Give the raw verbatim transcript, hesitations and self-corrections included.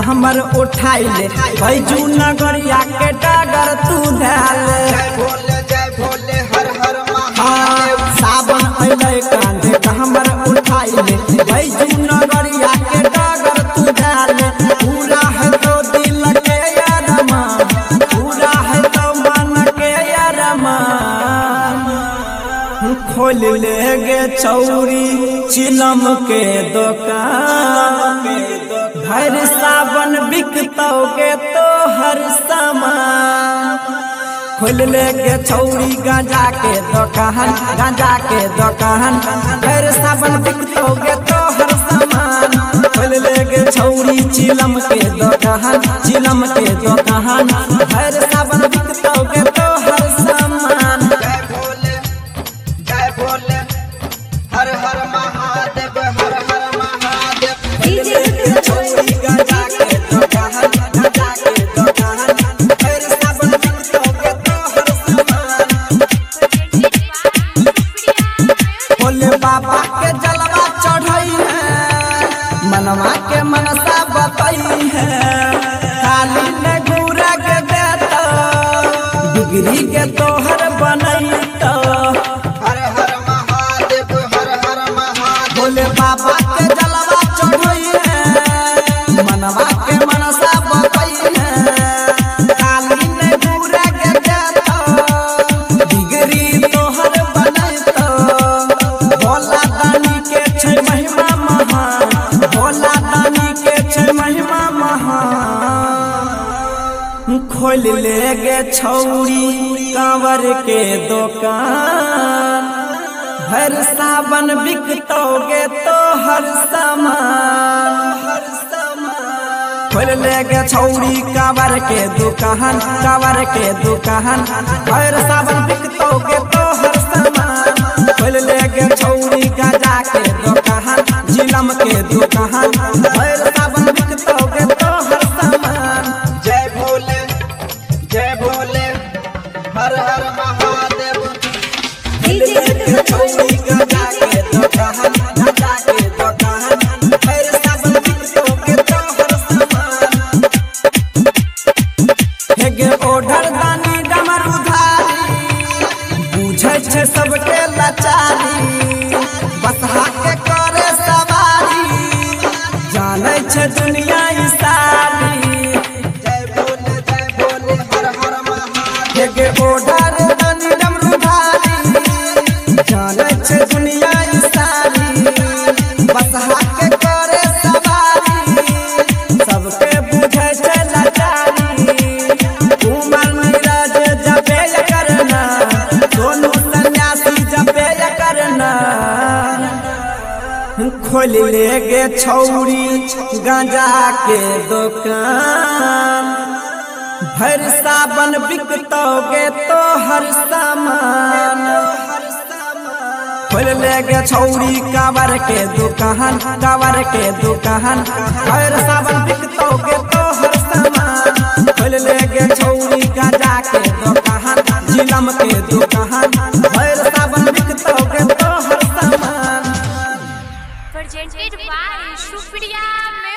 हमर उठाई ले बैजू नगरिया के डागर तू धाल भोले जय भोले हर हर महादेव। सावन अइले कांधे हमर उठाई ले बैजू नगरिया के डागर तू धाल पूरा है तो दिल के यारमा पूरा है तो मन के यारमा खोल ले गे चौरी चिलम के दुकान हर सावन बिकतोगे तो हर सामान खोल ले गे चौरी गांजा के दुकान गांजा के दुकान हर सावन बिकतोगे तो हर सामान खोल ले गे चौरी चिलम के दुकान चिलम के दुकान हर सावन बिकतोगे तो हर सामान। जय भोले जय भोले हर हर महादेव हर हर महादेव। चौरी गांजा के दुकान गांजा के दुकान हर सावन बिकतोगे तो हर सामान। भोले बाबा के जलवा चढ़ई है मनवा के मनसा बतई है खाली ने गुरा के देता डिग्री के तोहर बनई तो हर हर महादेव हर हर महादेव। भोले बाबा के जलवा चढ़ई है मनवा के मनसा बतई है खाली ने गुरा के देता डिग्री तोहर बनई तो भोला दानी के छै महिमा महान भोला दानी के छै महिमा महान खोल ले गे छौरी कांवर के दुकान हर सावन बिकतोगे तो हर सामान हर सामान खोल ले गे छौरी कांवर के दुकान कांवर के दुकान हर सावन बिकतोगे तो हर सामान खोल ले गे छौरी गांजा के दुकान जिलम के दुकान हर सावन बिकतोगे तो हर सामान। जय भोले जय भोले हर हर महादेव। छौरी गांजा के दुकान गांजा के दुकान हर सावन बिकतोगे तो हर सामान। हे गे ओढ़र दानी डमर उधारी बुझै छै सबके लाचारी बसहा के करे सवारी जानै छै दुनिया ई सारी। जय भोले जय भोले हर हर महादेव। हे गे ओढ़र दानी डमर उधारी जानै छै दुनिया ई सारी बसहा के करे सवारी सबके बुझै छै लाचारी उमर नीरज जपे करना सोनू सन्यासी जपे करना खोल ले गे छौरी गांजा के दुकान हर सावन बिकतोगे तो हर सामान खोल ले गे छौरी कांवर के दुकान कांवर के दुकान हर सावन बिकतोगे तो हर सामान खोल ले गे छौरी गांजा के दुकान जिलम के दुकान हर सावन बिकतोगे तो हर सामान। presented by Supriya